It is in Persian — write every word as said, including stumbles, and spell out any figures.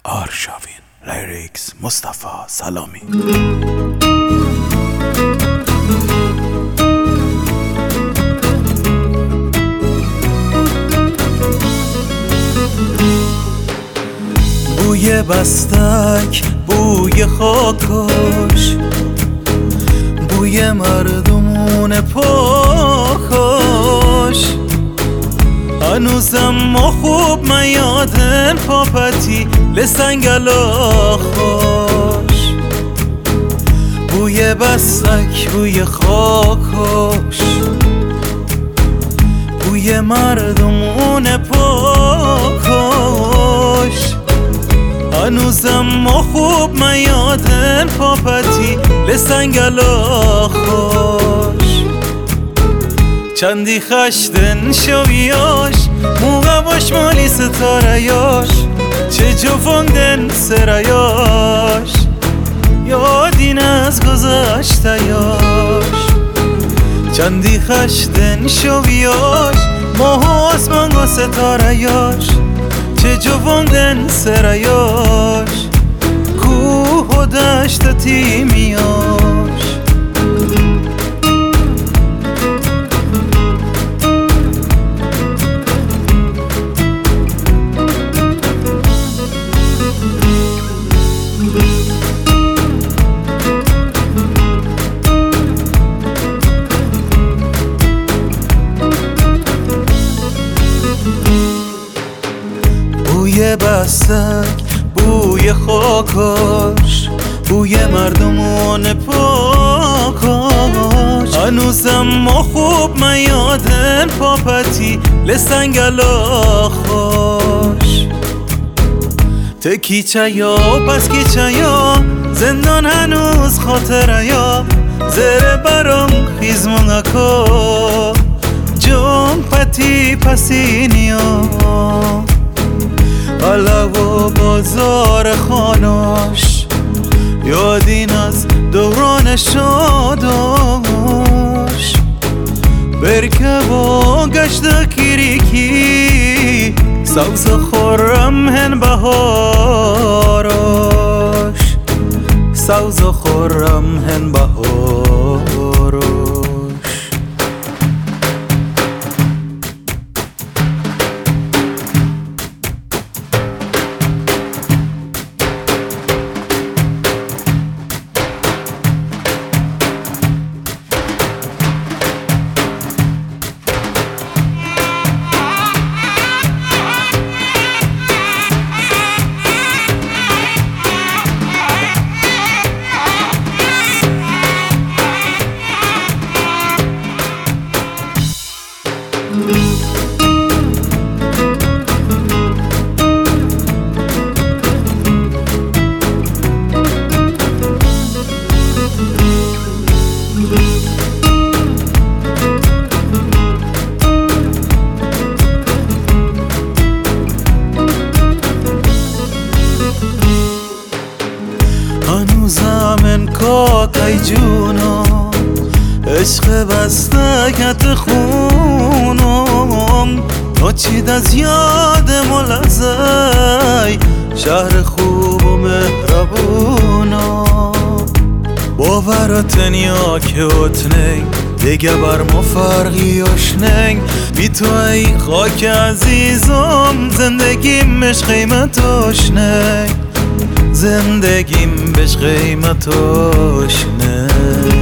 آرشاوین لیریکس مصطفی سلامی. بوی بستک، بوی خاکاش، بوی مردمون پاکاش، هنوزم ما خوب من یادن پاپتی لسنگلاخاش. بوی بستک، بوی خاکاش، بوی مردمون پاکاش، هنوزم ما خوب من یادن پاپتی لسنگلاخاش. چندی خشتن شویاش، موقع باش مالی ستارهاش، چه جووندن سرایاش، یادین از گذشتهاش. چندی خشتن شویاش، ماه و آسمان و ستارهاش، چه جووندن سرایاش، کوه و دشت تیمیاش. بوی بستک، بوی خاکاش، بوی مردمون پاکاش، هنوزم ما خوب من یادن پاپتی لسنگلاخاش. تکی چایا پس کی چایا، زندان هنوز خاطره یا، زره برام خیزمونگا جون پتی پسینیا. حالا و بازار خاناش، یادین از دوران شاداش، برکه و گشت کیریکی، سوز خورم هن بهاراش، سوز خورم هن بهاراش. هنوزم انکاکای جونم، عشق بستکت خونم، ناچید از یاد ملزای شهر خوب و مهربونم. باورت نیا که اتنگ دیگه بر ما فرقی آشنگ، بی تو ای خاک عزیزم زندگیم بش قیمتاش نگ، زندگیم بش قیمتاش نگ.